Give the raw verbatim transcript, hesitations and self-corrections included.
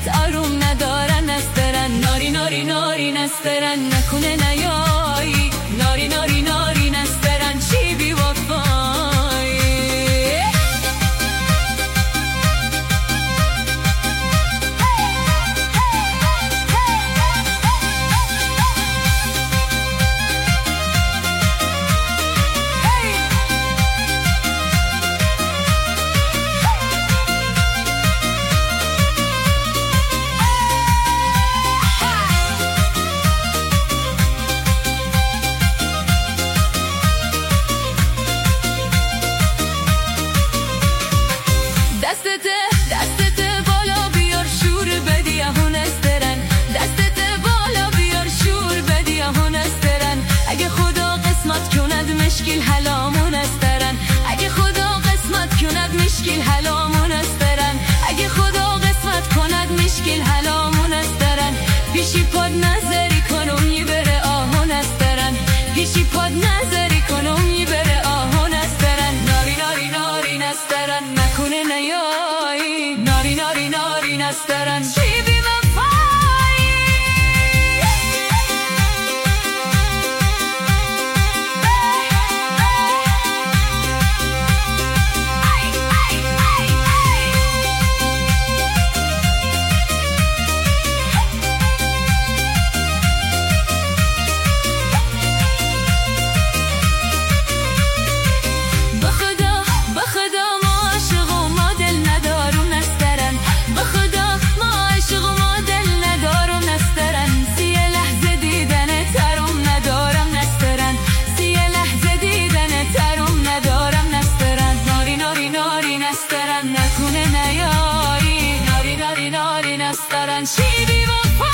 تروم ندارن استرن ناری ناری ناری نسترن نکنه نیایی ناری ناری ناری نسترن چی بی وفایی مشکل حلامون استرن اگه خدا قسمت کند مشکل حلامون استرن اگه خدا قسمت کند مشکل حلامون استرن پیشی پاد نظری کنم یه بره آهون استرن پیشی پاد نظری کنم یه بره آهون استرن ناری ناری ناری نسترن نکنه نیایی ناری ناری ناری نسترن چی بی نکنه نیایی ناری ناری ناری نسترن چی بی وفا